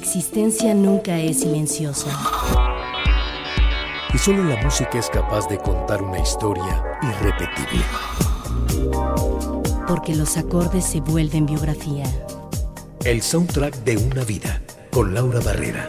existencia nunca es silenciosa. Y solo la música es capaz de contar una historia irrepetible. Porque los acordes se vuelven biografía. El soundtrack de una vida, con Laura Barrera.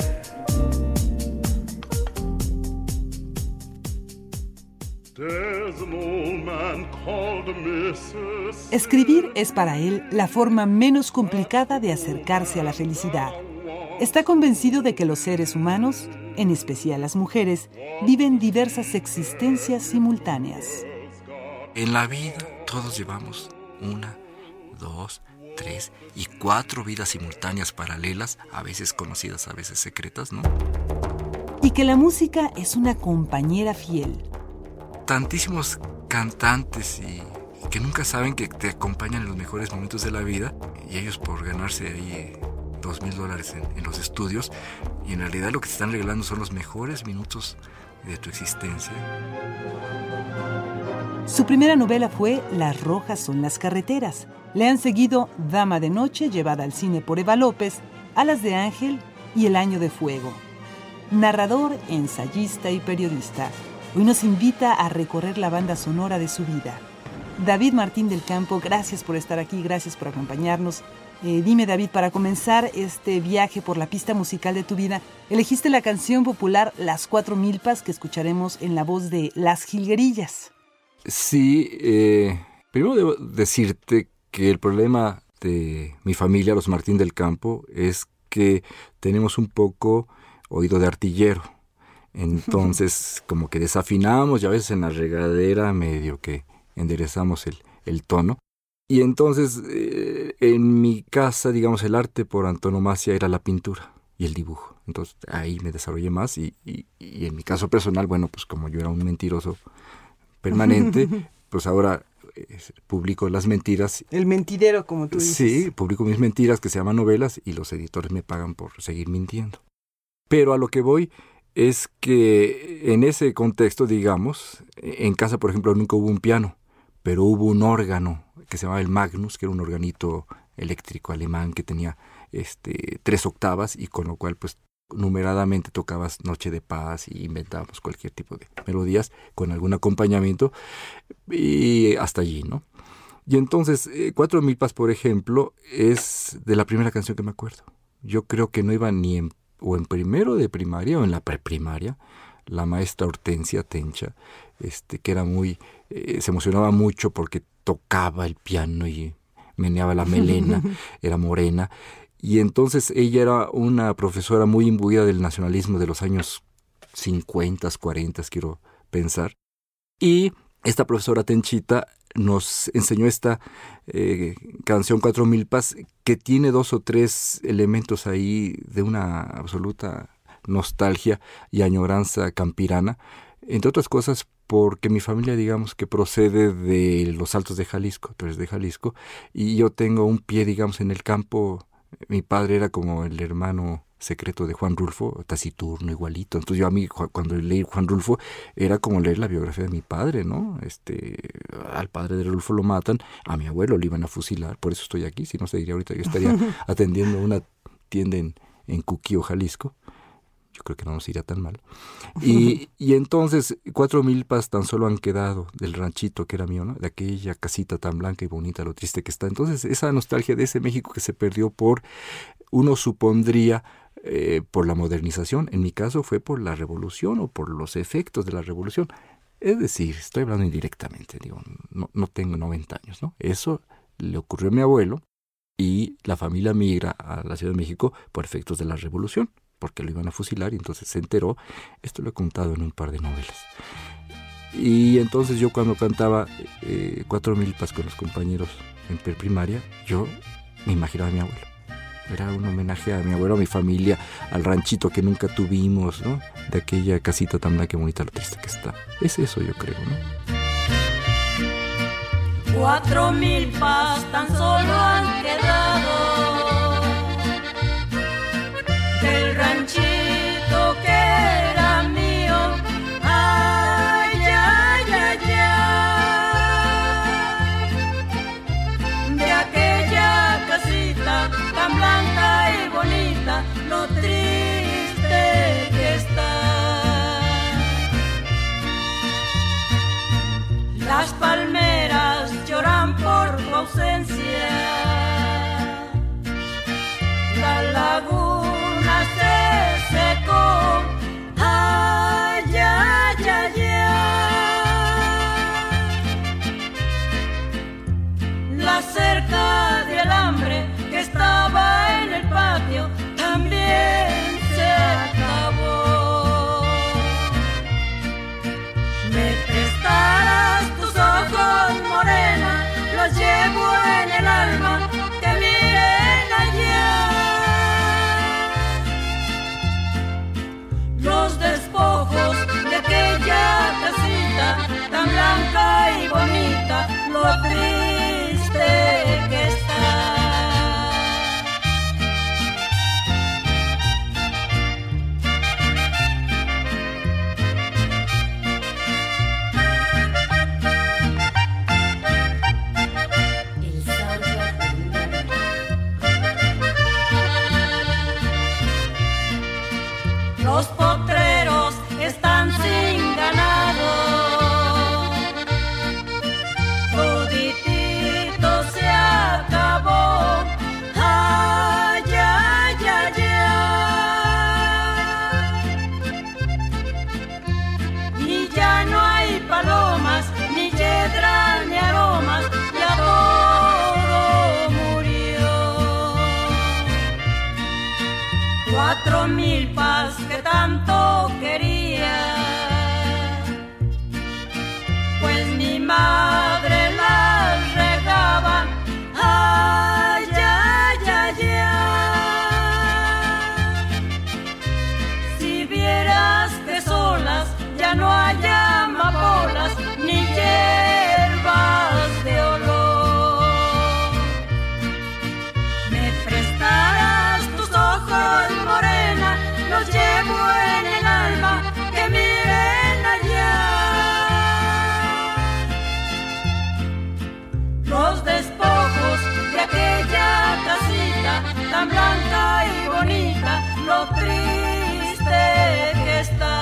Escribir es para él la forma menos complicada de acercarse a la felicidad. Está convencido de que los seres humanos, en especial las mujeres, viven diversas existencias simultáneas. En la vida todos llevamos 1, 2, 3 y 4 vidas simultáneas paralelas, a veces conocidas, a veces secretas, ¿no? Y que la música es una compañera fiel. Tantísimos cantantes y que nunca saben que te acompañan en los mejores momentos de la vida, y ellos por ganarse ahí $2,000 en los estudios, y en realidad lo que te están regalando son los mejores minutos de tu existencia. Su primera novela fue Las rojas son las carreteras. Le han seguido Dama de noche, llevada al cine por Eva López, Alas de ángel y El año de fuego. Narrador, ensayista y periodista, hoy nos invita a recorrer la banda sonora de su vida. David Martín del Campo, gracias por estar aquí, gracias por acompañarnos. Dime, David, para comenzar este viaje por la pista musical de tu vida, elegiste la canción popular Las Cuatro Milpas, que escucharemos en la voz de Las Jilguerillas. Sí, primero debo decirte que el problema de mi familia, los Martín del Campo, es que tenemos un poco oído de artillero. Entonces, como que desafinamos y a veces en la regadera medio que enderezamos el tono. Y entonces, en mi casa, digamos, el arte por antonomasia era la pintura y el dibujo. Entonces, ahí me desarrollé más y en mi caso personal, bueno, pues como yo era un mentiroso permanente, pues ahora publico las mentiras. El mentidero, como tú dices. Sí, publico mis mentiras que se llaman novelas y los editores me pagan por seguir mintiendo. Pero a lo que voy es que en ese contexto, digamos, en casa, por ejemplo, nunca hubo un piano, pero hubo un órgano que se llamaba el Magnus, que era un organito eléctrico alemán que tenía 3 octavas y con lo cual pues numeradamente tocabas Noche de Paz y inventábamos cualquier tipo de melodías con algún acompañamiento y hasta allí, ¿no? Y entonces Cuatro Milpas, por ejemplo, es de la primera canción que me acuerdo. Yo creo que no iba ni en primero de primaria o en la preprimaria. La maestra Hortensia Tencha, que era muy, se emocionaba mucho porque tocaba el piano y meneaba la melena, era morena. Y entonces ella era una profesora muy imbuida del nacionalismo de los años 50, 40, quiero pensar. Y esta profesora Tenchita nos enseñó esta canción Cuatro Milpas, que tiene 2 o 3 elementos ahí de una absoluta nostalgia y añoranza campirana, entre otras cosas porque mi familia, digamos, que procede de los Altos de Jalisco, tú eres de Jalisco, y yo tengo un pie, digamos, en el campo. Mi padre era como el hermano secreto de Juan Rulfo, taciturno, igualito. Entonces yo a mí, cuando leí Juan Rulfo, era como leer la biografía de mi padre, ¿no? Al padre de Rulfo lo matan, a mi abuelo le iban a fusilar, por eso estoy aquí, si no se diría ahorita, yo estaría atendiendo una tienda en Cuquío, Jalisco. Yo creo que no nos iría tan mal. Y entonces, Cuatro Milpas tan solo han quedado del ranchito que era mío, ¿no? De aquella casita tan blanca y bonita, lo triste que está. Entonces, esa nostalgia de ese México que se perdió uno supondría, por la modernización. En mi caso fue por la revolución o por los efectos de la revolución. Es decir, estoy hablando indirectamente, digo, no tengo 90 años, ¿no? Eso le ocurrió a mi abuelo y la familia migra a la Ciudad de México por efectos de la revolución, porque lo iban a fusilar y entonces se enteró. Esto lo he contado en un par de novelas. Y entonces yo cuando cantaba Cuatro Milpas con los compañeros en preprimaria, yo me imaginaba a mi abuelo. Era un homenaje a mi abuelo, a mi familia, al ranchito que nunca tuvimos, ¿no? De aquella casita tan blanca y bonita, lo triste que está. Es eso, yo creo, ¿no? 4 milpas tan solo han quedado del ranchito que era mío. Ay, ay, ay, ay. De aquella casita tan blanca y bonita, lo triste ausencia. La laguna se secó, ay, ay, ay, ay. La cerca de alambre que estaba en el patio también se acabó. Me prestarás tus ojos, morena, los llevo en el alma, que miren allá. Los despojos de aquella casita tan blanca y bonita, lo triste que está. Los potreros están sin ganado, toditito se acabó, ay, ay, ay, ay. Y ya no hay palomas, ni yedras, ni aromas, ya todo murió. 4,000 pas que tanto quería, pues mi madre las regaba, ay, ay, ay, ay. Si vieras que solas ya no hay amapolas, ni hierbas de olor. Me prestarás tus ojos, morena, los llevo en el alma, que miren allá. Los despojos de aquella casita tan blanca y bonita, lo triste que está.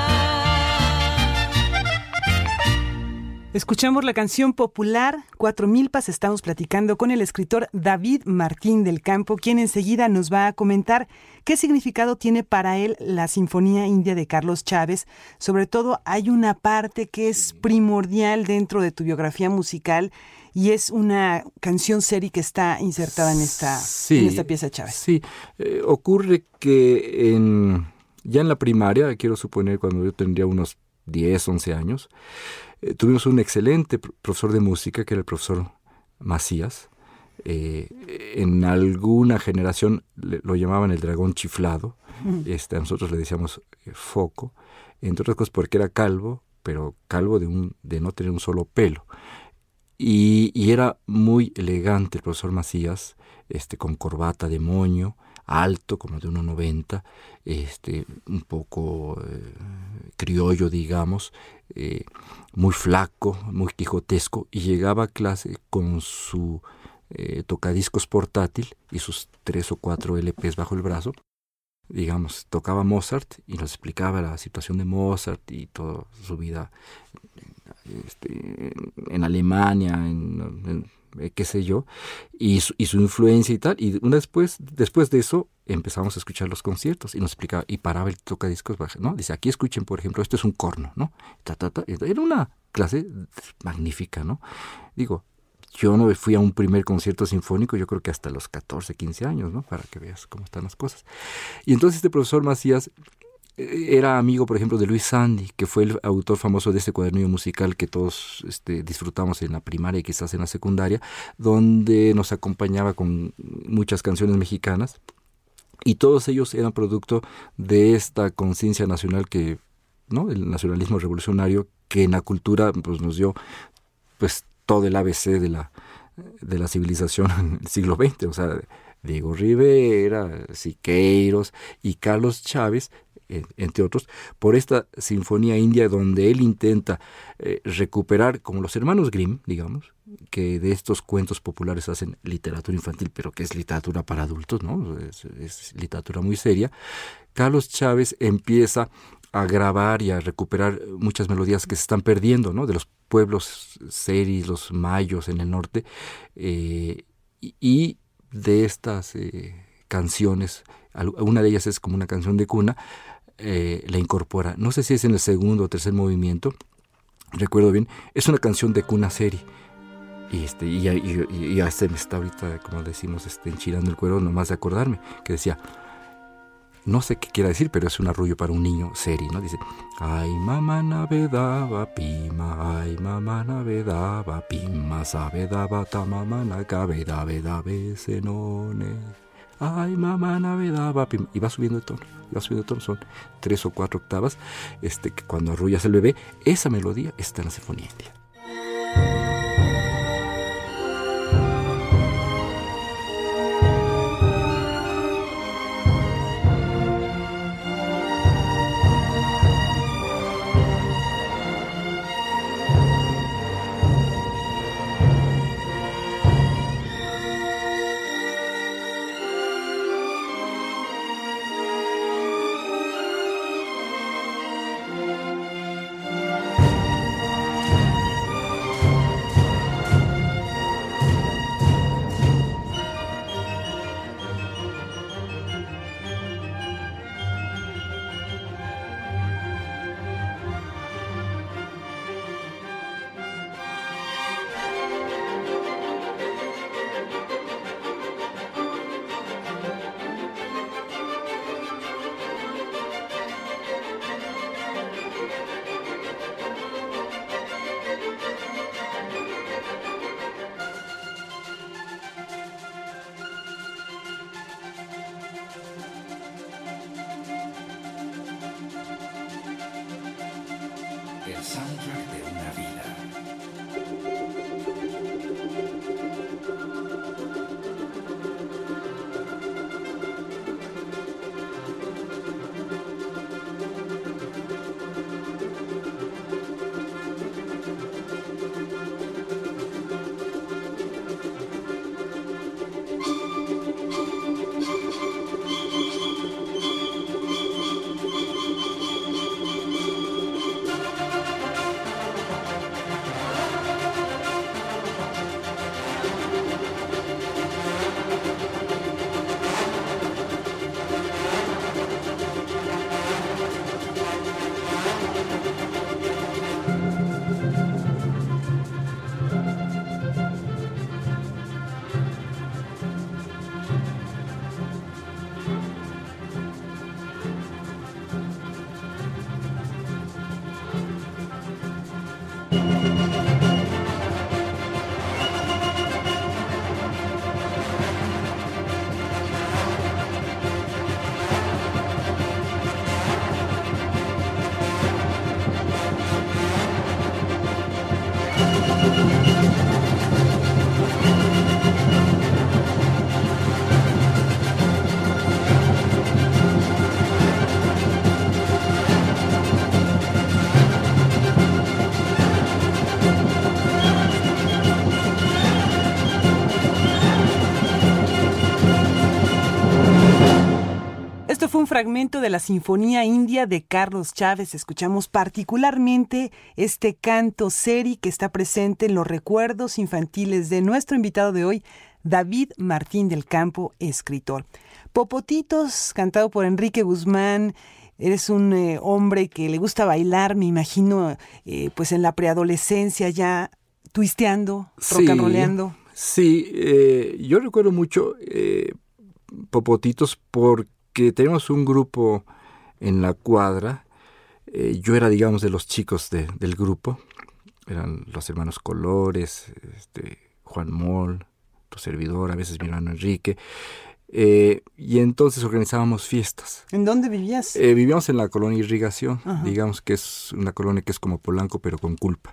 Escuchamos la canción popular Cuatro Milpas. Estamos platicando con el escritor David Martín del Campo, quien enseguida nos va a comentar qué significado tiene para él la Sinfonía India de Carlos Chávez. Sobre todo, hay una parte que es primordial dentro de tu biografía musical y es una canción serie que está insertada en esta pieza de Chávez. Sí, ocurre que ya en la primaria, quiero suponer cuando yo tendría unos 10, 11 años, tuvimos un excelente profesor de música, que era el profesor Macías. En alguna generación lo llamaban el dragón chiflado. A nosotros le decíamos foco, entre otras cosas porque era calvo, pero calvo de no tener un solo pelo. Y era muy elegante el profesor Macías, con corbata de moño, alto, como de 1,90, un poco criollo, digamos, muy flaco, muy quijotesco, y llegaba a clase con su tocadiscos portátil y sus 3 o 4 LPs bajo el brazo. Digamos, tocaba Mozart y nos explicaba la situación de Mozart y toda su vida en Alemania, qué sé yo, y su influencia y tal. Y después de eso empezamos a escuchar los conciertos y nos explicaba, y paraba el tocadiscos, ¿no? Dice, aquí escuchen, por ejemplo, esto es un corno, ¿no? Era una clase magnífica, ¿no? Digo, yo no fui a un primer concierto sinfónico, yo creo que hasta los 14, 15 años, ¿no? Para que veas cómo están las cosas. Y entonces este profesor Macías era amigo, por ejemplo, de Luis Sandy, que fue el autor famoso de este cuadernillo musical que todos disfrutamos en la primaria y quizás en la secundaria, donde nos acompañaba con muchas canciones mexicanas, y todos ellos eran producto de esta conciencia nacional que, ¿no? El nacionalismo revolucionario, que en la cultura pues nos dio pues todo el ABC de la civilización en el siglo XX, o sea, Diego Rivera, Siqueiros y Carlos Chávez, entre otros, por esta Sinfonía India, donde él intenta recuperar, como los hermanos Grimm, digamos, que de estos cuentos populares hacen literatura infantil, pero que es literatura para adultos, ¿no? Es literatura muy seria. Carlos Chávez empieza a grabar y a recuperar muchas melodías que se están perdiendo, ¿no? De los pueblos seris, los mayos en el norte, y de estas canciones, una de ellas es como una canción de cuna, la incorpora. No sé si es en el segundo o tercer movimiento, recuerdo bien, es una canción de cuna seri. Y ya se me está ahorita, como decimos, enchilando el cuero nomás de acordarme, que decía, no sé qué quiera decir, pero es un arrullo para un niño seri, ¿no? Dice, ay mamá navedaba pima, ay mamá navedaba pima, sabedaba tamamana cabedaba senone, ay mamá navedaba pima, y va subiendo de tono, son 3 o 4 octavas, que cuando arrullas el bebé, esa melodía está en la Sinfonía India. El soundtrack de una vida. Un fragmento de la Sinfonía India de Carlos Chávez. Escuchamos particularmente este canto seri que está presente en los recuerdos infantiles de nuestro invitado de hoy, David Martín del Campo, escritor. Popotitos, cantado por Enrique Guzmán. Eres un hombre que le gusta bailar, me imagino, pues en la preadolescencia ya twisteando, rock and rolleando. Sí, yo recuerdo mucho Popotitos porque tenemos un grupo en la cuadra. Yo era, digamos, de los chicos del grupo. Eran los hermanos Colores, Juan Moll, tu servidor, a veces mi hermano Enrique. Y entonces organizábamos fiestas. ¿En dónde vivías? Vivíamos en la colonia Irrigación. Ajá. Digamos que es una colonia que es como Polanco, pero con culpa.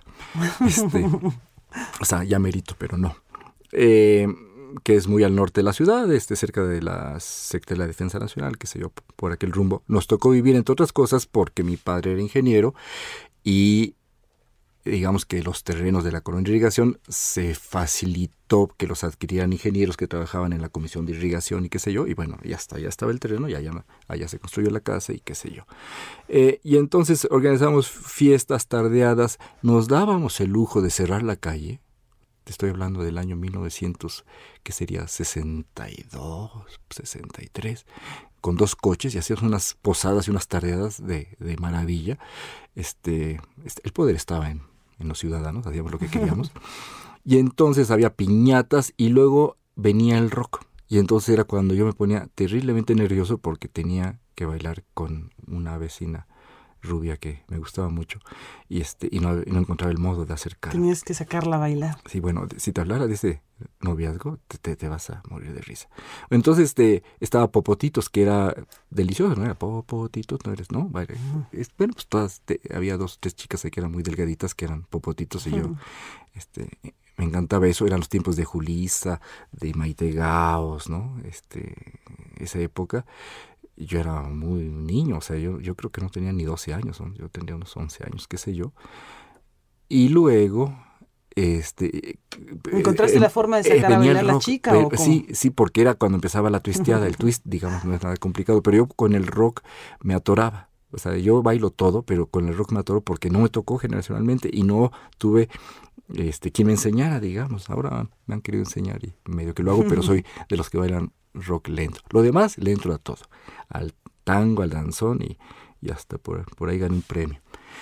O sea, ya merito, pero no. Que es muy al norte de la ciudad, cerca de la Secretaría de la Defensa Nacional, qué sé yo, por aquel rumbo. Nos tocó vivir, entre otras cosas, porque mi padre era ingeniero y digamos que los terrenos de la colonia de irrigación se facilitó que los adquirieran ingenieros que trabajaban en la comisión de irrigación y qué sé yo, y bueno, ya estaba el terreno, y allá se construyó la casa y qué sé yo. Y entonces organizamos fiestas, tardeadas, nos dábamos el lujo de cerrar la calle. Te estoy hablando del año 1900, que sería 62, 63, con 2 coches, y hacíamos unas posadas y unas tardeadas de maravilla. El poder estaba en los ciudadanos, hacíamos lo que queríamos. Y entonces había piñatas y luego venía el rock. Y entonces era cuando yo me ponía terriblemente nervioso porque tenía que bailar con una vecina rubia que me gustaba mucho y no encontraba el modo de acercar. Tenías que sacarla a bailar. Sí, bueno, si te hablara de ese noviazgo, te vas a morir de risa. Entonces estaba Popotitos, que era delicioso, ¿no? Era Popotitos, ¿no eres? ¿No? Bueno, pues había 2 o 3 chicas que eran muy delgaditas, que eran Popotitos, y yo, me encantaba eso. Eran los tiempos de Julissa, de Maite Gaos, ¿no? Esa época. Yo era muy niño, o sea, yo creo que no tenía ni 12 años, ¿no? Yo tendría unos 11 años, qué sé yo. Y luego, ¿encontraste la forma de sacar a bailar a la chica? ¿O cómo? Sí, porque era cuando empezaba la twisteada, el twist, digamos, no es nada complicado, pero yo con el rock me atoraba. O sea, yo bailo todo, pero con el rock me atoro porque no me tocó generacionalmente y no tuve quien me enseñara, digamos. Ahora me han querido enseñar y medio que lo hago, pero soy de los que bailan rock lento. Lo demás le entro a todo, al tango, al danzón y hasta por ahí gané un premio.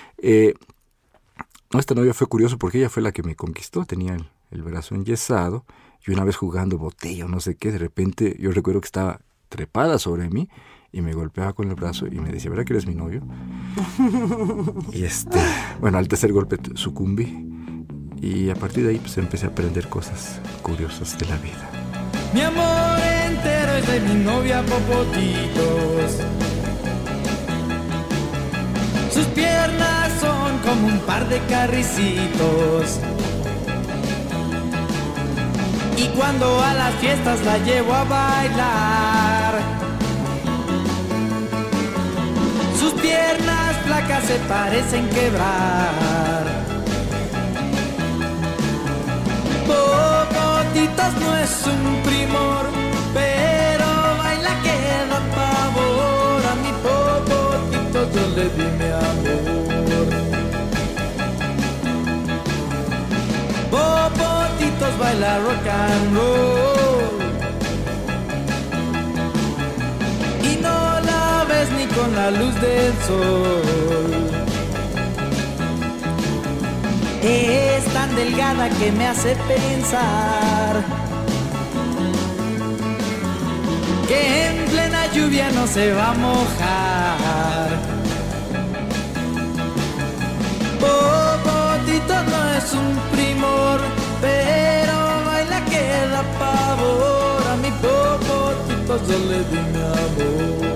Esta novia fue curioso porque ella fue la que me conquistó. Tenía el brazo enyesado y una vez jugando botella o no sé qué, de repente yo recuerdo que estaba trepada sobre mí y me golpeaba con el brazo y me decía, ¿verdad que eres mi novio? Y bueno, al tercer golpe sucumbí y a partir de ahí pues empecé a aprender cosas curiosas de la vida. Mi amor entero es de mi novia Popotitos. Sus piernas son como un par de carricitos. Y cuando a las fiestas la llevo a bailar, sus piernas flacas se parecen quebrar. Popotitos no es un primor, pero baila que da pavor. A mi Popotitos yo le di mi amor. Popotitos baila rock and roll y no la ves ni con la luz del sol. Es tan delgada que me hace pensar que en plena lluvia no se va a mojar. Popotitos no es un primor, pero baila que da pavor. A mi Popotitos yo le di mi amor.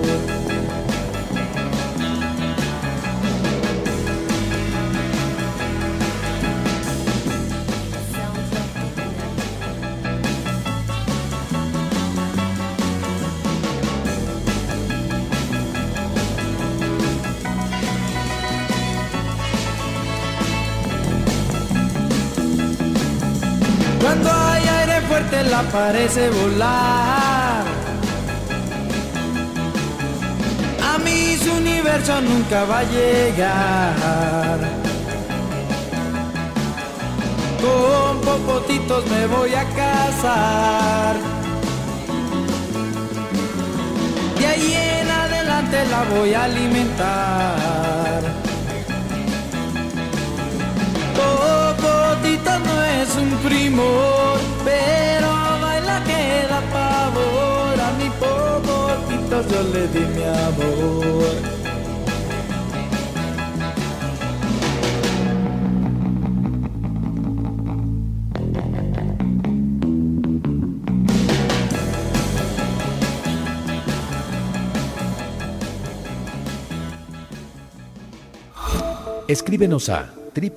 Cuando hay aire fuerte la parece volar. A mí su universo nunca va a llegar. Con Popotitos me voy a casar. De ahí en adelante la voy a alimentar. Popotitos no es un primor, pero baila que da pavor. A mi Popotitos yo le di mi amor. Escríbenos a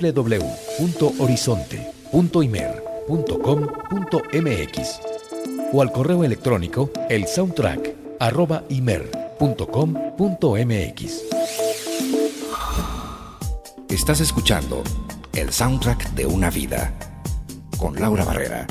www.horizonte.imer.com.mx o al correo electrónico elsoundtrack@imer.com.mx. Estás escuchando El soundtrack de una vida, con Laura Barrera.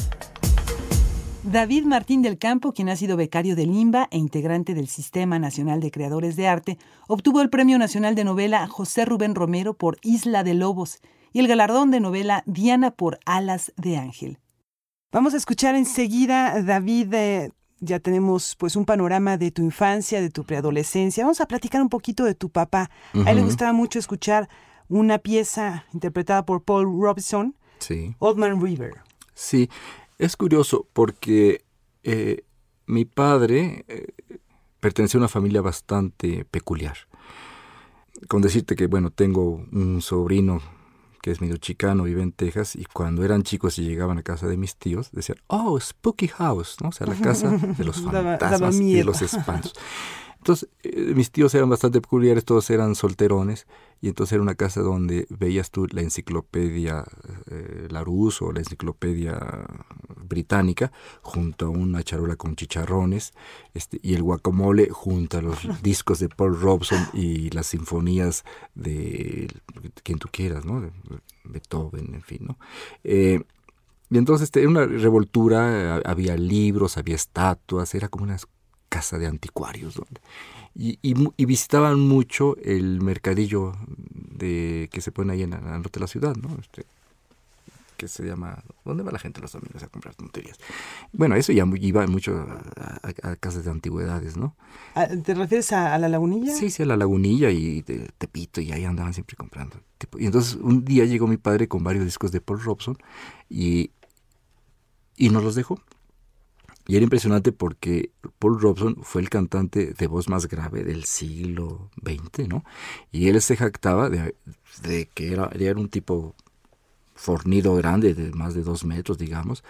David Martín del Campo, quien ha sido becario del INBA e integrante del Sistema Nacional de Creadores de Arte, obtuvo el Premio Nacional de Novela José Rubén Romero por Isla de Lobos y el galardón de novela Diana por Alas de Ángel. Vamos a escuchar enseguida, David, ya tenemos pues un panorama de tu infancia, de tu preadolescencia. Vamos a platicar un poquito de tu papá. A él le gustaba mucho escuchar una pieza interpretada por Paul Robeson, sí. Old Man River. Sí, es curioso porque mi padre pertenecía a una familia bastante peculiar. Con decirte que, bueno, tengo un sobrino que es medio chicano, vive en Texas, y cuando eran chicos y llegaban a casa de mis tíos, decían, oh, Spooky House, ¿no? O sea, la casa de los fantasmas y de los espantos. Entonces, mis tíos eran bastante peculiares, todos eran solterones, y entonces era una casa donde veías tú la enciclopedia Larousse o la enciclopedia británica junto a una charola con chicharrones, y el guacamole junto a los discos de Paul Robeson y las sinfonías de quien tú quieras, ¿no? De Beethoven, en fin, ¿no? Y entonces era una revoltura, había libros, había estatuas, era como una casa de anticuarios, donde y visitaban mucho el mercadillo que se pone ahí en el norte de la ciudad, ¿no? Que se llama, ¿dónde va la gente los domingos a comprar tonterías? Bueno, eso ya iba mucho a casas de antigüedades, ¿no? ¿Te refieres a la Lagunilla? Sí, a la Lagunilla y de Tepito, y ahí andaban siempre comprando. Y entonces un día llegó mi padre con varios discos de Paul Robeson y nos los dejó. Y era impresionante porque Paul Robeson fue el cantante de voz más grave del siglo XX, ¿no? Y él se jactaba de que era un tipo fornido grande, de más de 2 metros, digamos.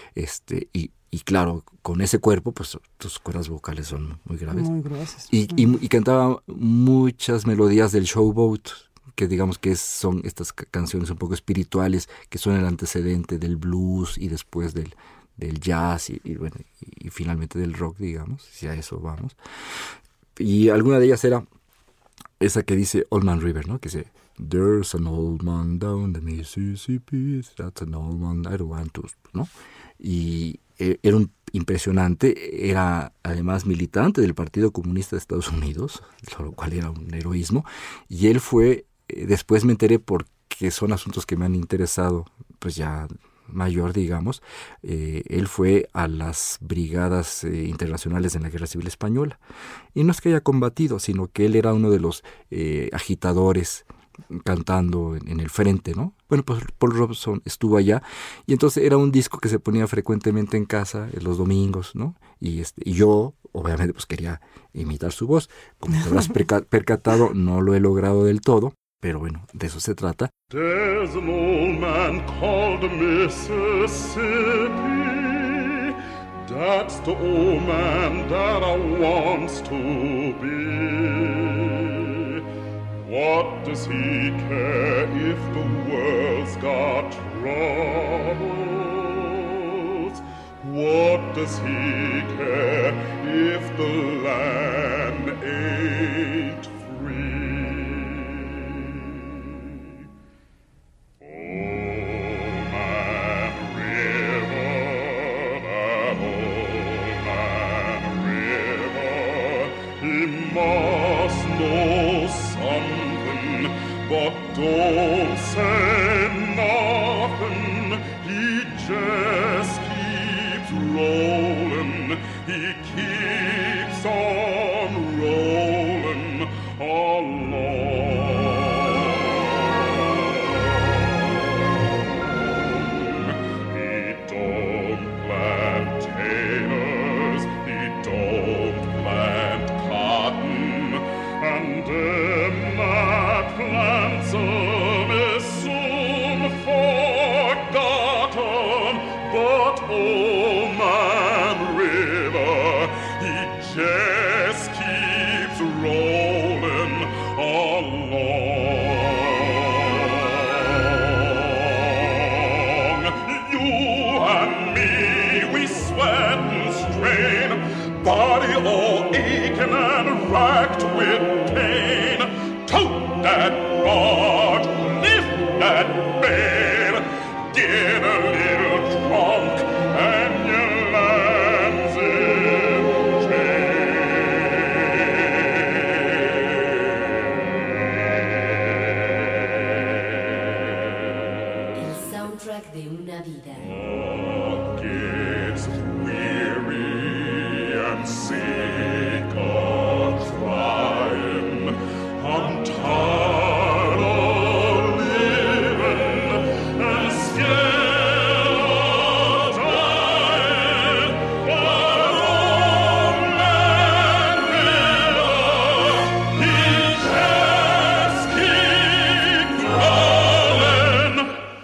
Y claro, con ese cuerpo, pues tus cuerdas vocales son muy graves. Muy gruesas. Y cantaba muchas melodías del Showboat, que digamos que son estas canciones un poco espirituales, que son el antecedente del blues y después del jazz y finalmente del rock, digamos, si a eso vamos. Y alguna de ellas era esa que dice Old Man River, ¿no? Que dice, there's an old man down the Mississippi, that's an old man I don't want to, ¿no? Y era impresionante, era además militante del Partido Comunista de Estados Unidos, lo cual era un heroísmo, y él fue, después me enteré porque son asuntos que me han interesado, pues ya mayor, digamos, él fue a las brigadas internacionales en la Guerra Civil Española. Y no es que haya combatido, sino que él era uno de los agitadores cantando en el frente, ¿no? Bueno, pues Paul Robeson estuvo allá, y entonces era un disco que se ponía frecuentemente en casa los domingos, ¿no? Y yo, obviamente, pues quería imitar su voz. Como te habrás percatado, no lo he logrado del todo, pero bueno, de eso se trata. There's an old man called Mississippi. That's the old man that I wants to be. What does he care if the world's got troubles? What does he care if the land ain't free? But don't say nothing, he just keeps rolling, he keeps on rolling along. He don't plant taters, he don't plant cotton, and plants is soon forgotten, but Old Man River, he just keeps rolling along. You and me, we sweat and strain, body all aching and racked with pain. Tote that barge, lift that bale. de una vida. God gets weary and sick of trying. I'm tired of living and scared of dying. But old man Miller, he just keeps crawling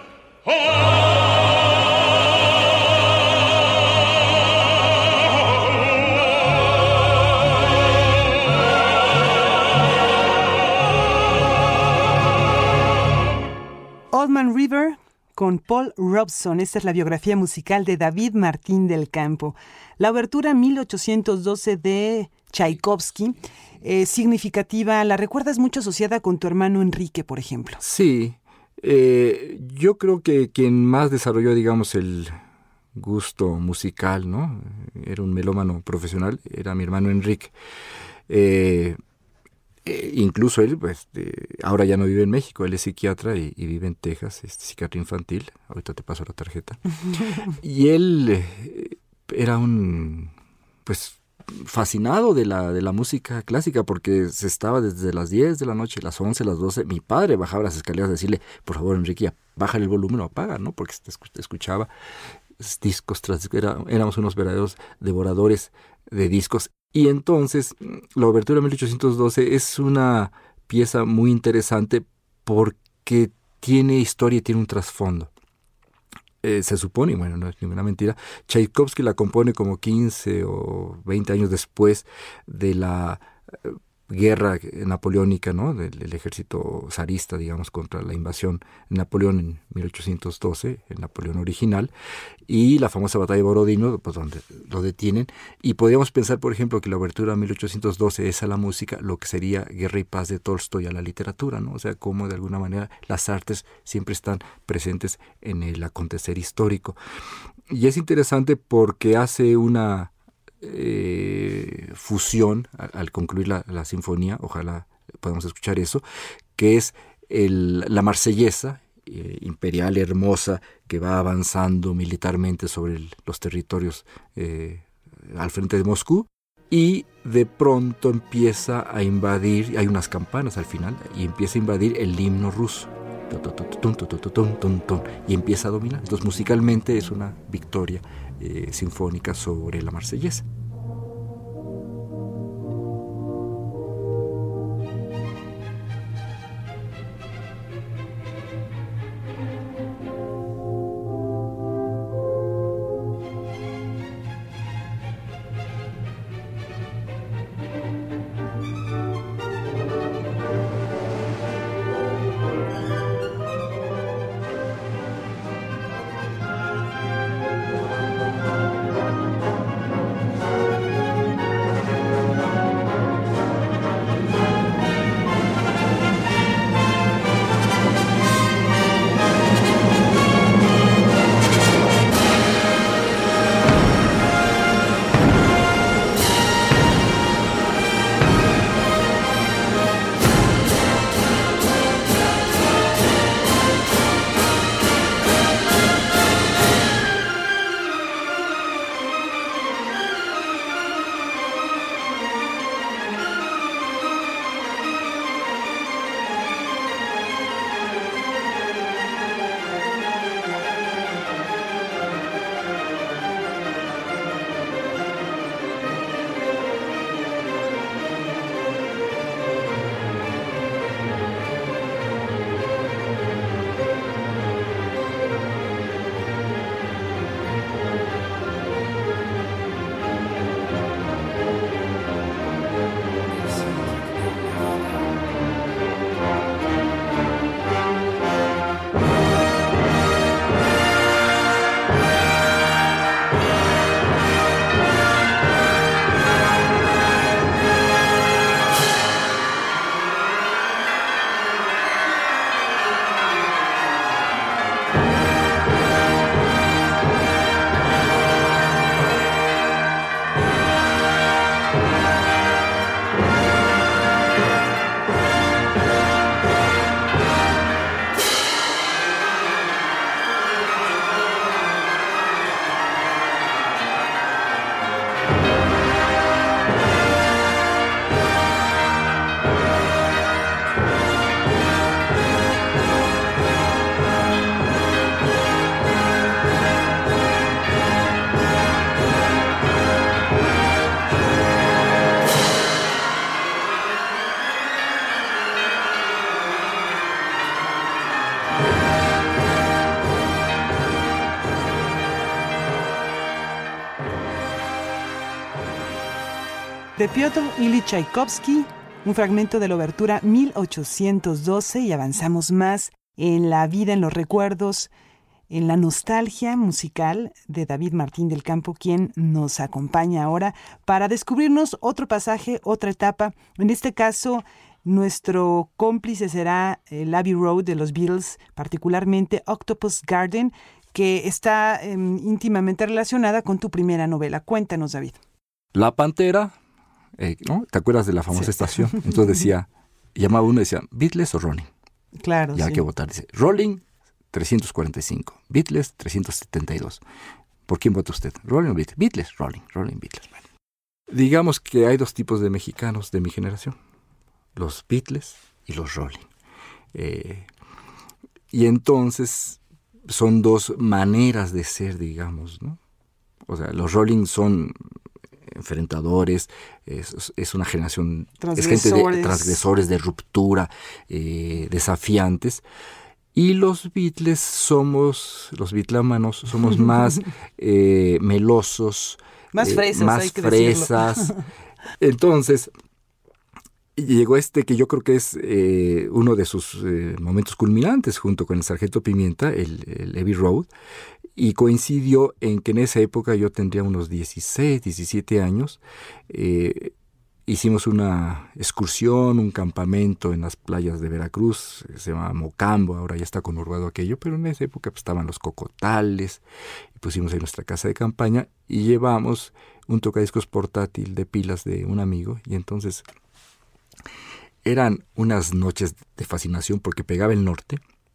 Old Man River con Paul Robeson. Esta es la biografía musical de David Martín del Campo. La obertura 1812 de Tchaikovsky, significativa. ¿La recuerdas mucho asociada con tu hermano Enrique, por ejemplo? Sí. Yo creo que quien más desarrolló, digamos, el gusto musical, ¿no? Era un melómano profesional, era mi hermano Enrique. Incluso él, pues, ahora ya no vive en México, él es psiquiatra y vive en Texas, psiquiatra infantil. Ahorita te paso la tarjeta. Y él era un, pues, fascinado de la música clásica, porque se estaba desde las 10 de la noche, las 11, las 12. Mi padre bajaba las escaleras a decirle, por favor, Enrique, bájale el volumen o apaga, ¿no? Porque escuchaba discos tras discos. Éramos unos verdaderos devoradores de discos. Y entonces, la obertura de 1812 es una pieza muy interesante porque tiene historia y tiene un trasfondo. Se supone, bueno, no es ninguna mentira, Tchaikovsky la compone como 15 o 20 años después de la guerra napoleónica, ¿no? Del ejército zarista, digamos, contra la invasión de Napoleón en 1812, el Napoleón original, y la famosa batalla de Borodino, pues, donde lo detienen. Y podríamos pensar, por ejemplo, que la obertura de 1812 es a la música lo que sería Guerra y Paz de Tolstoy a la literatura, ¿no? O sea, cómo de alguna manera las artes siempre están presentes en el acontecer histórico. Y es interesante porque hace una fusión al concluir la sinfonía, ojalá podamos escuchar eso, que es la marsellesa imperial hermosa que va avanzando militarmente sobre los territorios al frente de Moscú, y de pronto empieza a invadir, hay unas campanas al final, y empieza a invadir el himno ruso. Y empieza a dominar. Entonces musicalmente es una victoria sinfónica sobre la marsellesa. de Piotr Ilich Tchaikovsky, un fragmento de la obertura 1812, y avanzamos más en la vida, en los recuerdos, en la nostalgia musical de David Martín del Campo, quien nos acompaña ahora para descubrirnos otro pasaje, otra etapa. En este caso, nuestro cómplice será el Abbey Road de los Beatles, particularmente Octopus Garden, que está íntimamente relacionada con tu primera novela. Cuéntanos, David. La Pantera, ¿no? ¿Te acuerdas de la famosa estación? Entonces llamaba uno y decía, ¿Beatles o Rolling? Claro, y hay que votar. Dice, Rolling, 345. Beatles, 372. ¿Por quién vota usted? ¿Rolling o Beatles? Beatles, Rolling, Beatles. Bueno. Digamos que hay dos tipos de mexicanos de mi generación. Los Beatles y los Rolling. Y entonces son dos maneras de ser, digamos, ¿no? O sea, los Rolling son enfrentadores, es una generación, es gente de transgresores, de ruptura, desafiantes. Y los Beatles los bitlámanos, somos más melosos, más fresas. Entonces, llegó que yo creo que es uno de sus momentos culminantes, junto con el Sargento Pimienta, el Abbey Road, y coincidió en que en esa época yo tendría unos 16, 17 años. Hicimos una excursión, un campamento en las playas de Veracruz, se llama Mocambo, ahora ya está conurbado aquello, pero en esa época pues, estaban los cocotales, y pusimos ahí nuestra casa de campaña y llevamos un tocadiscos portátil de pilas de un amigo, y entonces eran unas noches de fascinación porque pegaba el norte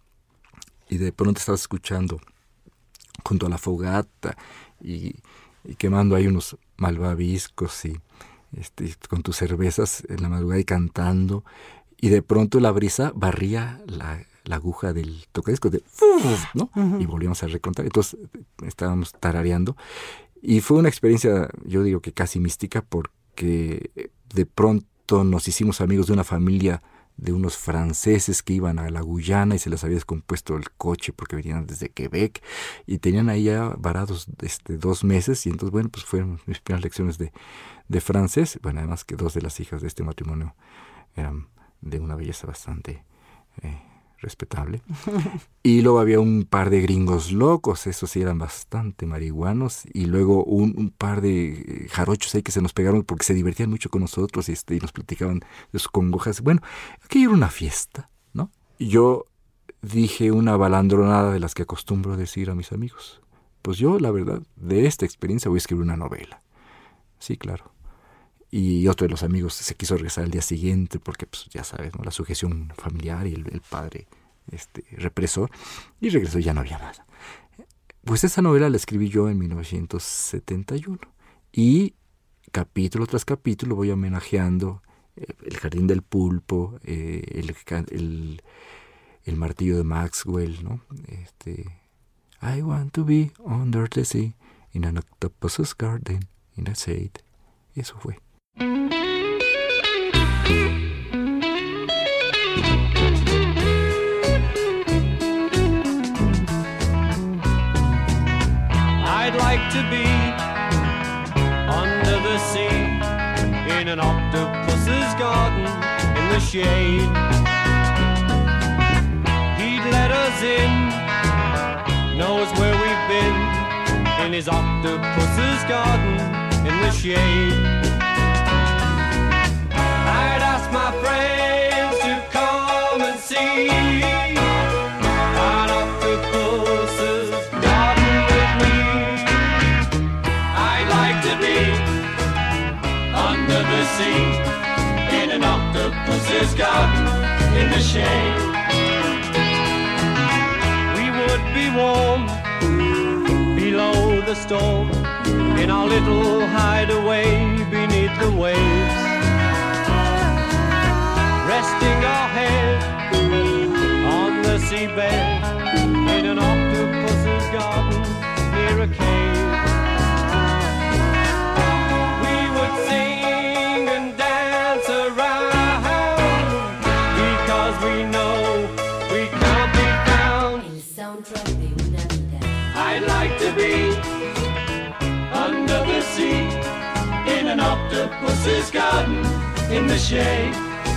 y de pronto estabas escuchando junto a la fogata y quemando ahí unos malvaviscos y con tus cervezas en la madrugada y cantando, y de pronto la brisa barría la aguja del tocadiscos, ¿no? Uh-huh. Y volvíamos a recontar. Entonces estábamos tarareando y fue una experiencia, yo digo que casi mística, porque de pronto nos hicimos amigos de una familia de unos franceses que iban a la Guyana y se les había descompuesto el coche porque venían desde Quebec y tenían ahí ya varados 2 meses, y entonces bueno, pues fueron mis primeras lecciones de francés. Bueno, además que 2 de las hijas de este matrimonio eran de una belleza bastante respetable. Y luego había un par de gringos locos, esos sí eran bastante marihuanos, y luego un par de jarochos ahí que se nos pegaron porque se divertían mucho con nosotros y nos platicaban de sus congojas. Bueno, aquello era una fiesta, ¿no? Y yo dije una balandronada de las que acostumbro decir a mis amigos. Pues yo, la verdad, de esta experiencia voy a escribir una novela. Sí, claro. Y otro de los amigos se quiso regresar al día siguiente porque, pues, ya sabes, ¿no? La sujeción familiar y el padre represor, y regresó y ya no había nada. Pues esa novela la escribí yo en 1971 y capítulo tras capítulo voy homenajeando el Jardín del Pulpo, el martillo de Maxwell, ¿no? I want to be under the sea in an octopus's garden in a shade. Eso fue. I'd like to be under the sea in an octopus's garden in the shade. He'd let us in, knows where we've been, in his octopus's garden in the shade. I'd ask my friends to come and see an octopus's garden with me. I'd like to be under the sea in an octopus's garden in the shade. We would be warm below the storm in our little hideaway beneath the waves, resting our head on the seabed in an octopus's garden near a cave. We would sing and dance around because we know we can't be found. El soundtrack de una vida. I'd like to be under the sea octopus's garden in the shade.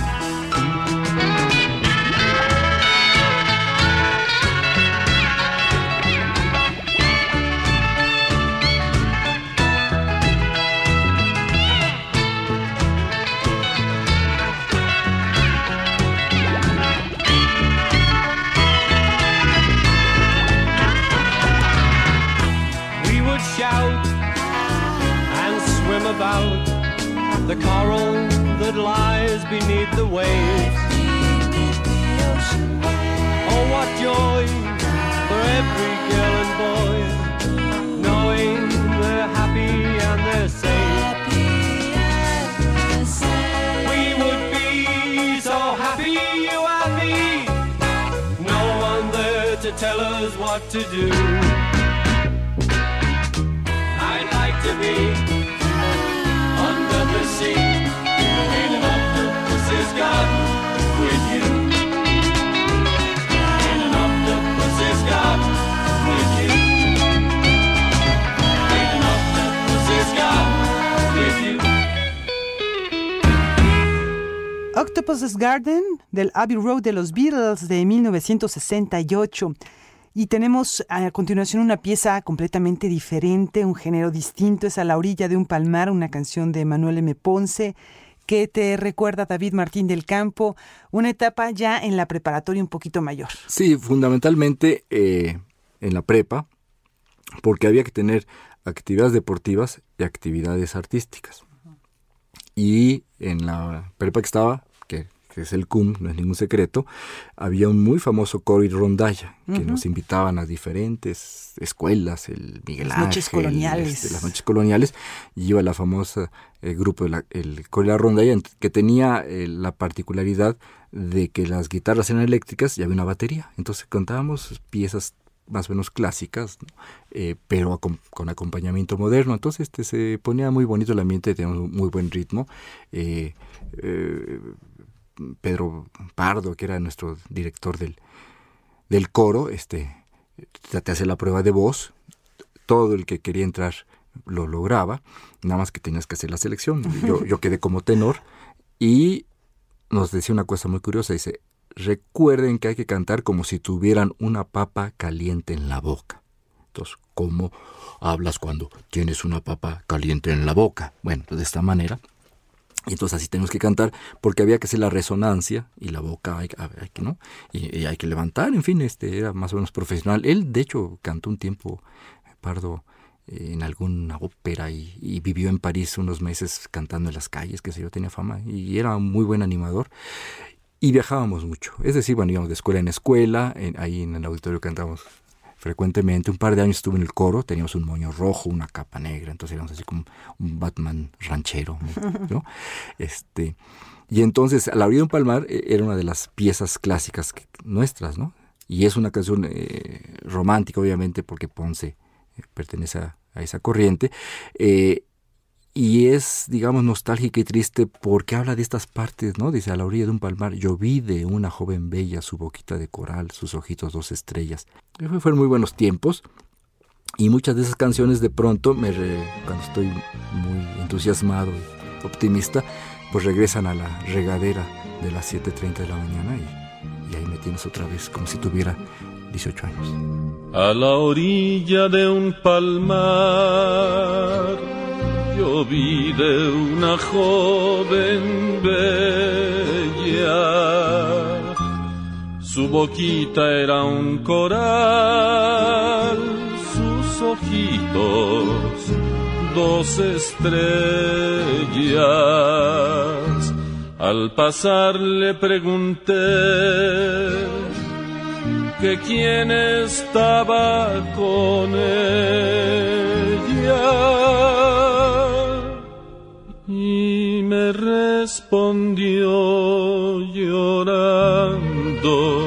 Shout and swim about the coral that lies beneath the waves. Oh, what joy for every girl and boy, knowing they're happy and they're safe. We would be so happy, you and me, no one there to tell us what to do. To be under the sea in an octopus's garden with you. In an octopus's garden with you. In an octopus's garden with you. Octopus's Garden del Abbey Road de los Beatles de 1968. Y tenemos a continuación una pieza completamente diferente, un género distinto, es A la orilla de un palmar, una canción de Manuel M. Ponce, que te recuerda a David Martín del Campo, una etapa ya en la preparatoria un poquito mayor. Sí, fundamentalmente en la prepa, porque había que tener actividades deportivas y actividades artísticas. Y en la prepa que estaba, que es el CUM, no es ningún secreto, había un muy famoso coro y rondalla que nos invitaban a diferentes escuelas, el Miguel Ángel, las noches coloniales, y iba la famosa grupo, el coro y la rondalla, que tenía la particularidad de que las guitarras eran eléctricas y había una batería, entonces cantábamos piezas más o menos clásicas, ¿no? Pero con acompañamiento moderno, entonces se ponía muy bonito el ambiente, teníamos un muy buen ritmo. Pedro Pardo, que era nuestro director del coro, te hace la prueba de voz, todo el que quería entrar lo lograba, nada más que tenías que hacer la selección. Yo quedé como tenor y nos decía una cosa muy curiosa, dice, recuerden que hay que cantar como si tuvieran una papa caliente en la boca. Entonces, ¿cómo hablas cuando tienes una papa caliente en la boca? Bueno, pues de esta manera. Y entonces así tenemos que cantar, porque había que hacer la resonancia y la boca hay que, ¿no? Y hay que levantar, en fin, era más o menos profesional. Él, de hecho, cantó un tiempo, Pardo, en alguna ópera y vivió en París unos meses cantando en las calles, que sé yo, tenía fama y era un muy buen animador. Y viajábamos mucho, es decir, bueno, íbamos de escuela en escuela, ahí en el auditorio cantábamos frecuentemente. Un par de años estuve en el coro, teníamos un moño rojo, una capa negra, entonces éramos así como un Batman ranchero, ¿no? Y entonces, A la orilla de un palmar era una de las piezas clásicas nuestras, ¿no? Y es una canción romántica, obviamente, porque Ponce pertenece a esa corriente, y es, digamos, nostálgica y triste porque habla de estas partes, ¿no? Dice, a la orilla de un palmar, yo vi de una joven bella su boquita de coral, sus ojitos 2 estrellas. Fueron muy buenos tiempos y muchas de esas canciones de pronto, cuando estoy muy entusiasmado y optimista, pues regresan a la regadera de las 7:30 de la mañana y ahí me tienes otra vez como si tuviera 18 años. A la orilla de un palmar yo vi de una joven bella, su boquita era un coral, sus ojitos 2 estrellas. Al pasar le pregunté que quién estaba con ella. Y me respondió llorando: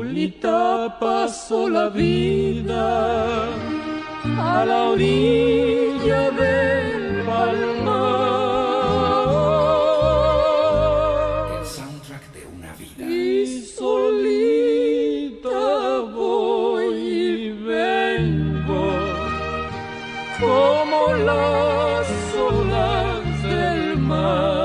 solita paso la vida a la orilla del palmar. El soundtrack de una vida. Y solita voy y vengo como las olas del mar.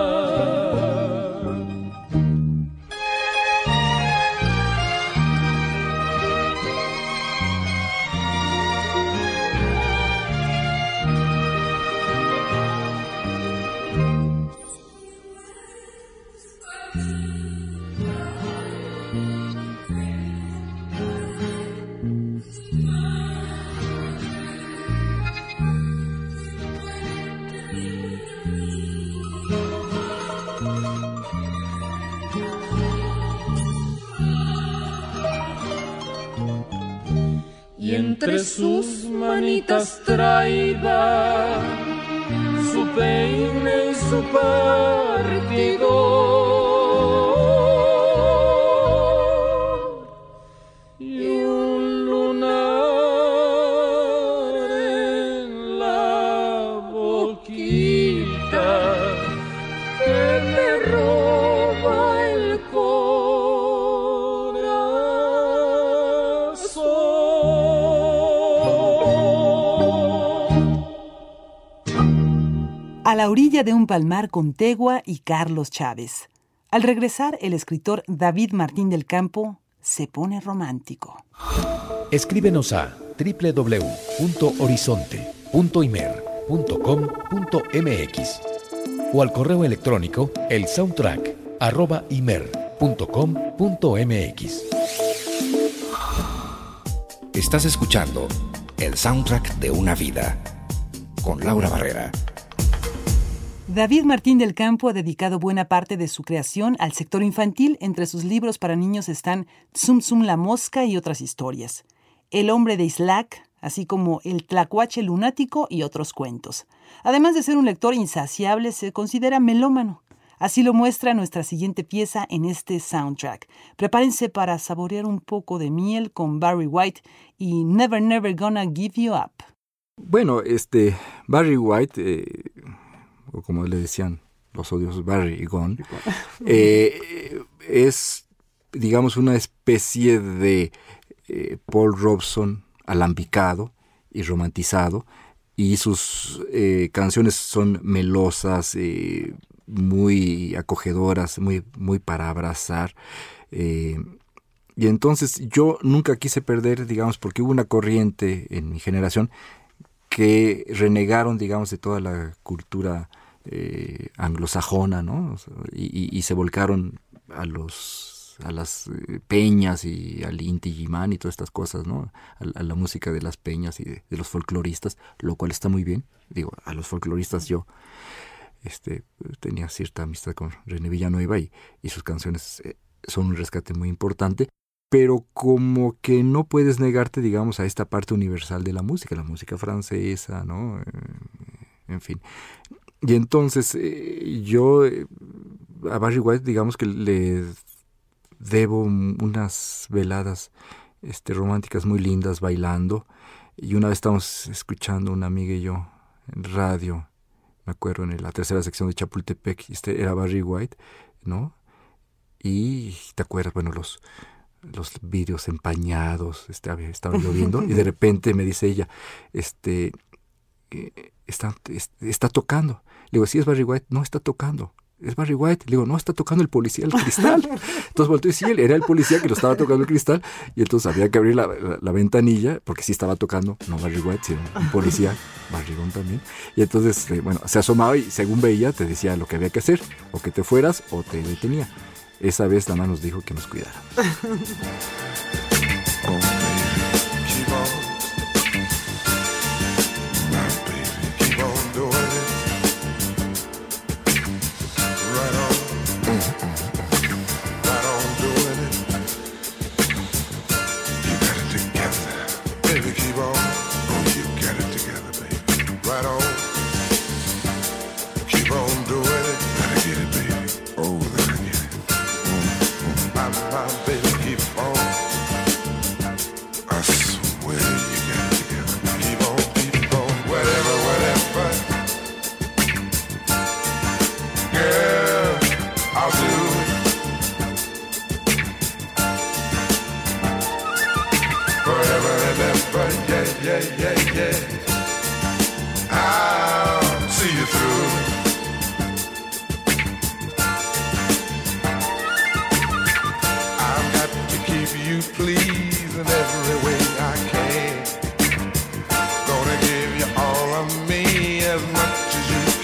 Y entre sus manitas traía su peine y su partidor y un lunar en la boquita que me roba el A la orilla de un palmar con Tegua y Carlos Chávez. Al regresar, el escritor David Martín del Campo se pone romántico. Escríbenos a www.horizonte.imer.com.mx o al correo electrónico elsoundtrack@imer.com.mx. Estás escuchando el soundtrack de una vida con Laura Barrera. David Martín del Campo ha dedicado buena parte de su creación al sector infantil. Entre sus libros para niños están Zum Zum la Mosca y otras historias, El Hombre de Islac, así como El Tlacuache Lunático y otros cuentos. Además de ser un lector insaciable, se considera melómano. Así lo muestra nuestra siguiente pieza en este soundtrack. Prepárense para saborear un poco de miel con Barry White y Never Never Gonna Give You Up. Bueno, Barry White, o como le decían los odiosos Barry y Gone, es, digamos, una especie de Paul Robeson alambicado y romantizado, y sus canciones son melosas, muy acogedoras, muy para abrazar. Y entonces yo nunca quise perder, digamos, porque hubo una corriente en mi generación que renegaron, digamos, de toda la cultura anglosajona, ¿no? Y se volcaron a las peñas y al Inti Illimani y todas estas cosas, ¿no? A la música de las peñas y de los folcloristas, lo cual está muy bien. Digo, a los folcloristas yo tenía cierta amistad con René Villanueva y sus canciones son un rescate muy importante, pero como que no puedes negarte, digamos, a esta parte universal de la música francesa, ¿no? En fin. Y entonces yo a Barry White, digamos que le debo unas veladas románticas muy lindas bailando, y una vez estábamos escuchando una amiga y yo en radio, me acuerdo, en la tercera sección de Chapultepec, era Barry White, ¿no? Y te acuerdas, bueno, los vidrios empañados, estaba lloviendo, y de repente me dice ella, está tocando. Le digo, sí, es Barry White. No, está tocando. Es Barry White. Le digo, no, está tocando el policía el cristal. Entonces volteó y sí, él era el policía que lo estaba tocando el cristal, y entonces había que abrir la ventanilla, porque sí estaba tocando, no Barry White, sino un policía, Barry Gone también. Y entonces, se asomaba y según veía, te decía lo que había que hacer, o que te fueras, o te detenía. Esa vez nada más nos dijo que nos cuidara.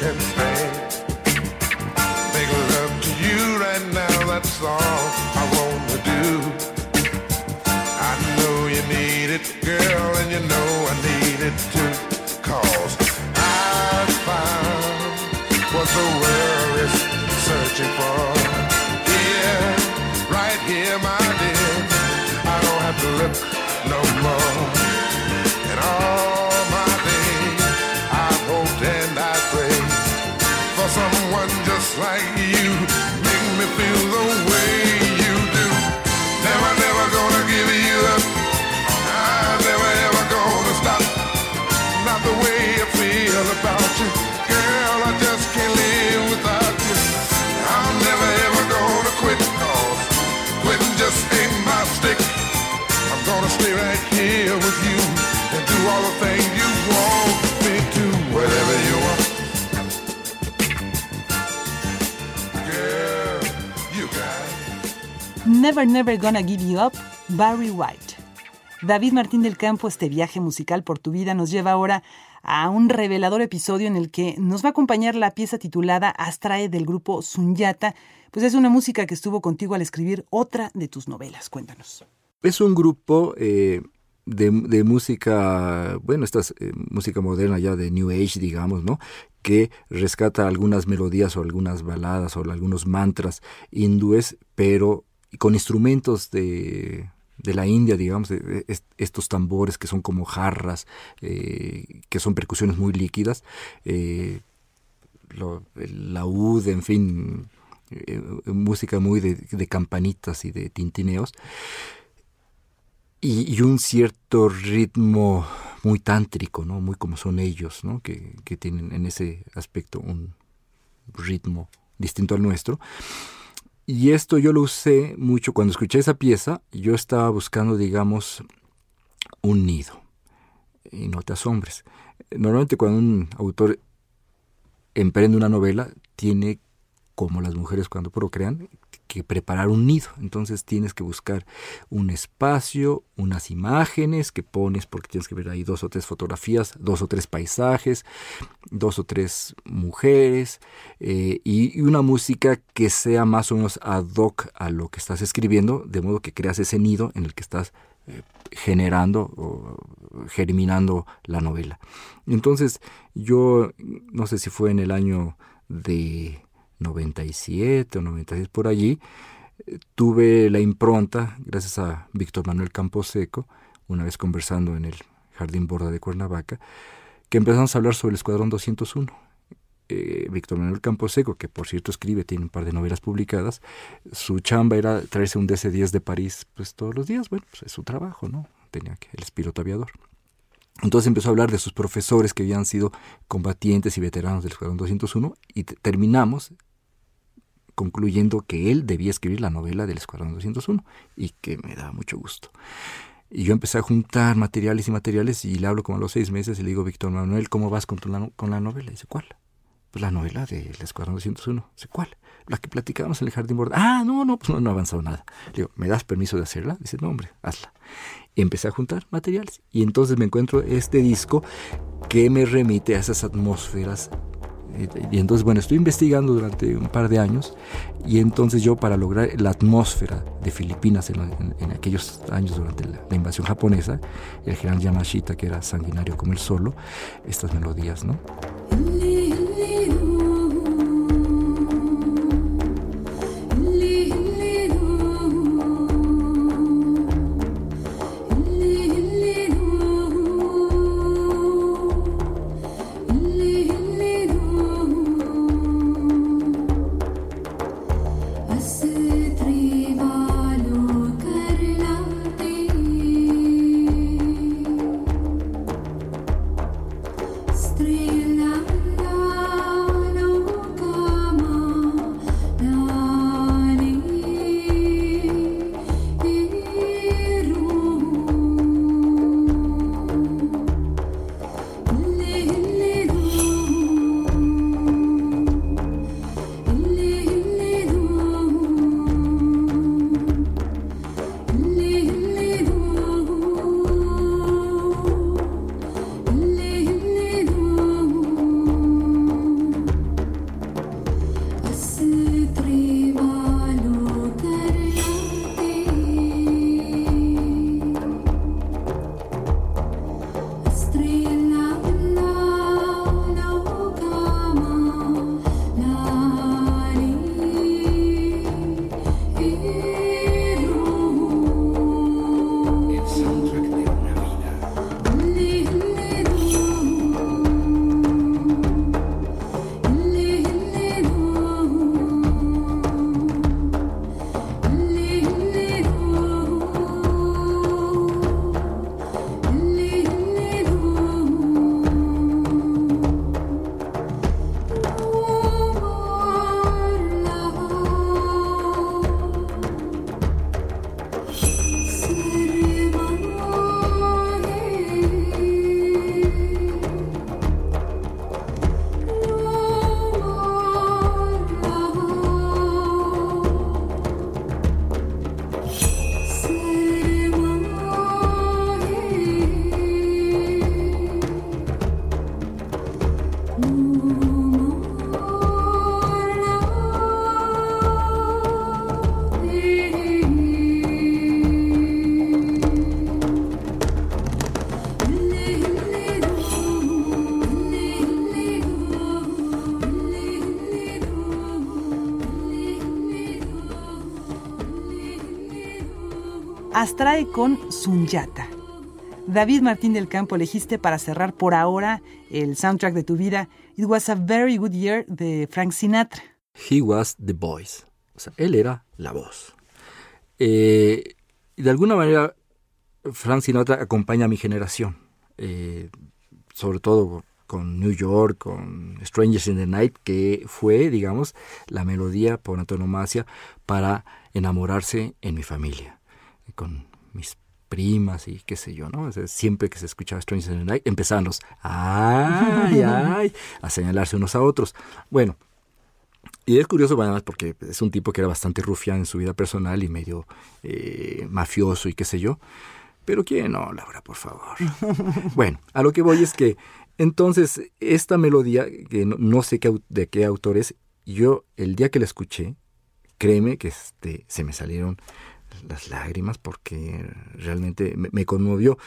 can stand. Make love to you right now, that's all I want to do. I know you need it, girl, and you know I need it too. 'Cause I found what the world is searching for. Here, right here, my dear, I don't have to look no more. And all my days I've hoped and I prayed for someone just like you. Make me feel the way you do. Never, never gonna give you up. I'm never, ever gonna stop. Not the way I feel about you. Girl, I just can't live without you. I'm never, ever gonna quit. 'Cause quitting just ain't my stick. I'm gonna stay right here with you and do all the things you want me to, whatever you want. Girl, you got it. Never, Never Gonna Give You Up, Barry White. David Martín del Campo, este viaje musical por tu vida nos lleva ahora a un revelador episodio en el que nos va a acompañar la pieza titulada Astrae del grupo Sunyata. Pues es una música que estuvo contigo al escribir otra de tus novelas. Cuéntanos. Es un grupo de música, bueno, esta es música moderna ya de New Age, digamos, ¿no? Que rescata algunas melodías o algunas baladas o algunos mantras hindúes, pero con instrumentos de la India, digamos, estos tambores que son como jarras, que son percusiones muy líquidas, el laúd, en fin, música muy de campanitas y de tintineos. Y un cierto ritmo muy tántrico, ¿no? Muy como son ellos, ¿no? Que tienen en ese aspecto un ritmo distinto al nuestro. Y esto yo lo usé mucho cuando escuché esa pieza. Yo estaba buscando, digamos, un nido. Y no te asombres. Normalmente cuando un autor emprende una novela, tiene, como las mujeres cuando procrean, que preparar un nido. Entonces tienes que buscar un espacio, unas imágenes que pones, porque tienes que ver ahí 2 o 3 fotografías, 2 o 3 paisajes, 2 o 3 mujeres, y una música que sea más o menos ad hoc a lo que estás escribiendo, de modo que creas ese nido en el que estás generando o germinando la novela. Entonces yo, no sé si fue en el año de 97 o 96 por allí, tuve la impronta, gracias a Víctor Manuel Camposeco, una vez conversando en el Jardín Borda de Cuernavaca, que empezamos a hablar sobre el Escuadrón 201. Víctor Manuel Camposeco, que por cierto escribe, tiene un par de novelas publicadas, su chamba era traerse un DC-10 de París pues todos los días. Bueno, pues es su trabajo, ¿no? Tenía el espíritu aviador. Entonces empezó a hablar de sus profesores que habían sido combatientes y veteranos del Escuadrón 201 y terminamos concluyendo que él debía escribir la novela del Escuadrón 201 y que me daba mucho gusto. Y yo empecé a juntar materiales y le hablo como a los 6 meses y le digo, Víctor Manuel, ¿cómo vas con la novela? Y dice, ¿cuál? Pues la novela del Escuadrón 201. Dice, ¿cuál? La que platicábamos en el Jardín Borda. Ah, no, pues no ha avanzado nada. Le digo, ¿me das permiso de hacerla? Dice, no, hombre, hazla. Y empecé a juntar materiales. Y entonces me encuentro este disco que me remite a esas atmósferas. Y entonces, bueno, estoy investigando durante un par de años. Y entonces yo, para lograr la atmósfera de Filipinas en aquellos años durante la invasión japonesa, el general Yamashita, que era sanguinario como él solo, estas melodías, ¿no? Strela Astrae con Sunyata. David Martín del Campo, elegiste para cerrar por ahora el soundtrack de tu vida It Was a Very Good Year de Frank Sinatra. He was the voice. O sea, él era la voz. De alguna manera, Frank Sinatra acompaña a mi generación. Sobre todo con New York, con Strangers in the Night, que fue, digamos, la melodía por antonomasia para enamorarse en mi familia, con mis primas y qué sé yo, ¿no? O sea, siempre que se escuchaba Strangers in the Night, empezábamos a señalarse unos a otros. Bueno, y es curioso además porque es un tipo que era bastante rufián en su vida personal y medio mafioso y qué sé yo. Pero ¿quién no, Laura, por favor? Bueno, a lo que voy es que entonces esta melodía, que no sé de qué autor es, yo el día que la escuché, créeme que se me salieron las lágrimas porque realmente me conmovió.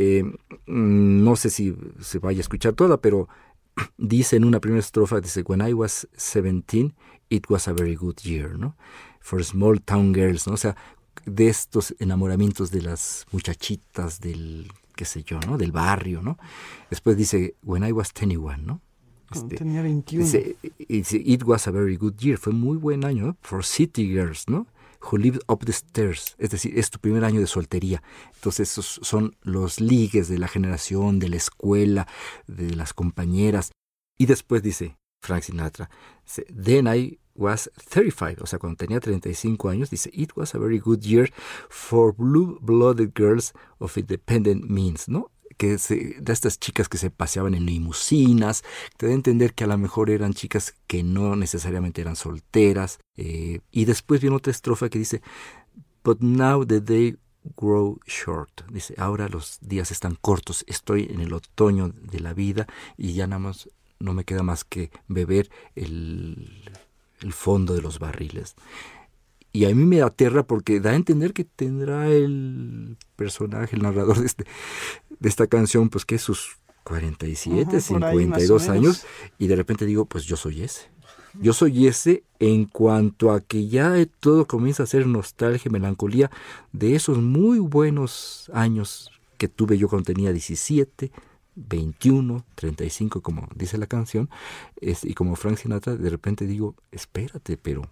No sé si se vaya a escuchar toda, pero dice en una primera estrofa, dice, When I was 17, it was a very good year, ¿no? For small town girls, ¿no? O sea, de estos enamoramientos de las muchachitas del, qué sé yo, ¿no? Del barrio, ¿no? Después dice, When I was 21, ¿no? Tenía 21. Dice, it was a very good year, fue muy buen año, ¿no? For city girls, ¿no? Who lived up the stairs, es decir, es tu primer año de soltería. Entonces esos son los ligues de la generación, de la escuela, de las compañeras. Y después dice Frank Sinatra, then I was 35, o sea, cuando tenía 35 años, dice, it was a very good year for blue-blooded girls of independent means, ¿no? De estas chicas que se paseaban en limusinas, te da a entender que a lo mejor eran chicas que no necesariamente eran solteras. Y después viene otra estrofa que dice, but now the day grow short. Dice, ahora los días están cortos, estoy en el otoño de la vida y ya nada más no me queda más que beber el fondo de los barriles. Y a mí me aterra porque da a entender que tendrá el personaje, el narrador de esta canción, pues que es sus 47, 52 años, y de repente digo, pues yo soy ese. Yo soy ese en cuanto a que ya todo comienza a ser nostalgia, melancolía de esos muy buenos años que tuve yo cuando tenía 17, 21, 35, como dice la canción, y como Frank Sinatra, de repente digo, espérate, pero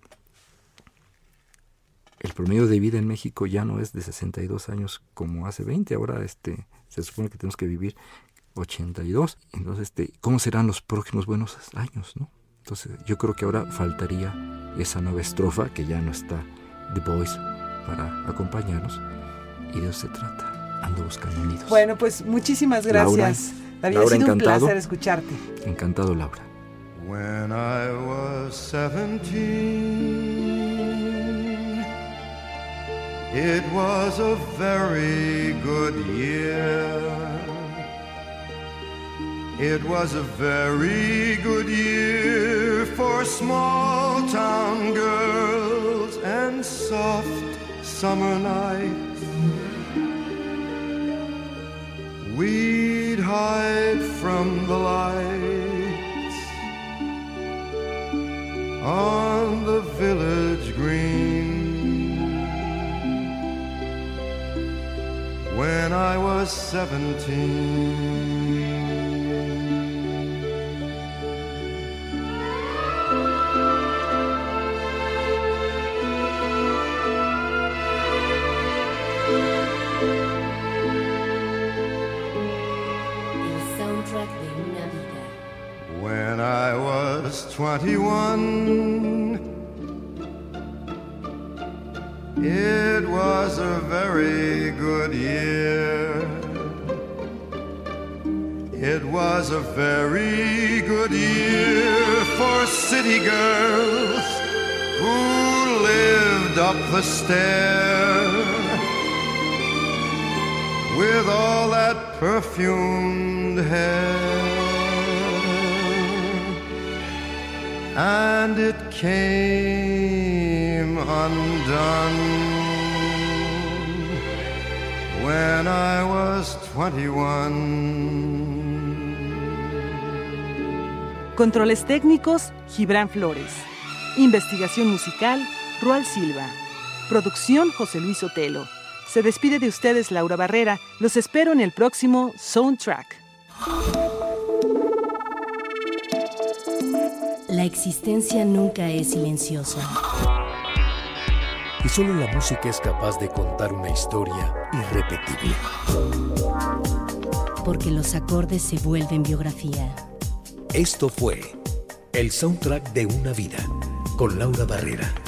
el promedio de vida en México ya no es de 62 años como hace 20, ahora se supone que tenemos que vivir 82, entonces ¿cómo serán los próximos buenos años, no? Entonces yo creo que ahora faltaría esa nueva estrofa, que ya no está The Voice para acompañarnos, y de eso se trata, ando buscando nidos. Bueno, pues muchísimas gracias, David, ha sido un placer escucharte. Encantado, Laura. When I was 17, it was a very good year. It was a very good year for small town girls and soft summer nights. We'd hide from the lights on the village green. When I was 17, El soundtrack de una vida. when I was 21, it was a very good year. It was a very good year for city girls who lived up the stair with all that perfumed hair. And it came undone when I was 21. Controles técnicos, Gibran Flores. Investigación musical, Roal Silva. Producción, José Luis Otelo. Se despide de ustedes Laura Barrera. Los espero en el próximo Soundtrack. La existencia nunca es silenciosa. Y solo la música es capaz de contar una historia irrepetible. Porque los acordes se vuelven biografía. Esto fue el soundtrack de una vida, con Laura Barrera.